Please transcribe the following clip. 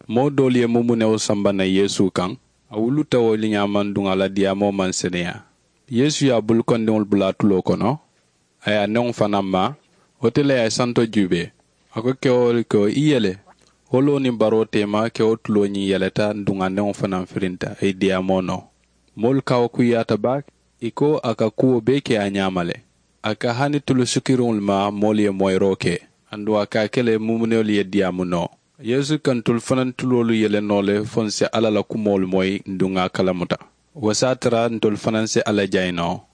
mo dol ye mumunew samba na Yesu kan awulu tawo li nyaman dunga la diamo man senea Yesu ya bulkondewul bulatulo kono aya non fanamba hotele ay santo jube ako kewol ko iyele holo ni baro tema kewo tulo ni yeleta dunga non fanan firinta ay diamo no mol kaw ku yata bak iko aka kuwo beke anyamale aka hani tulu sukirul ma mol ye moyroke andu aka kele mumunewul ye diamo no Yesu kan tul fanan tulolu yele nole fonse ala la kumol moy ndunga kalamuta wasatra ntul fanan se ala jayno